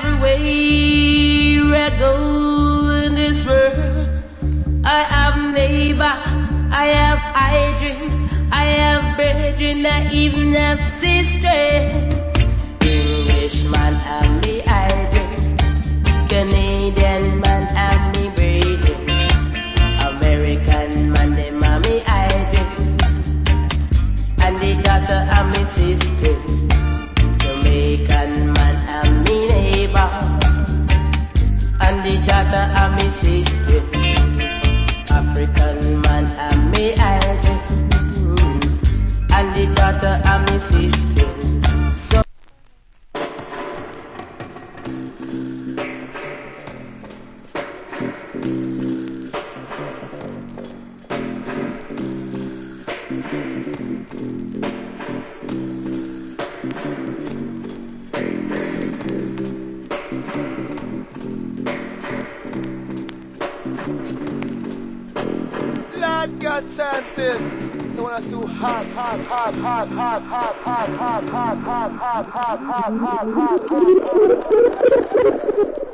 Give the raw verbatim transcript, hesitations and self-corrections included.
everywhere I go in this world, I have neighbor, I have hydrant, I have brethren, I even have sister. Englishman and me hydrant, Canadian man and me brethren, American man them and me hydrant, and the daughter and me sister. Jamaican man and me neighbor, and the daughter and me sister. African man and me hydrant, and the daughter and me sister. So Lord God sent this. So when I do hot, hot, hot, hot, hot, hot, hot, hot, hot, hot, hot, hot, hot, hot, hot, hot, hot.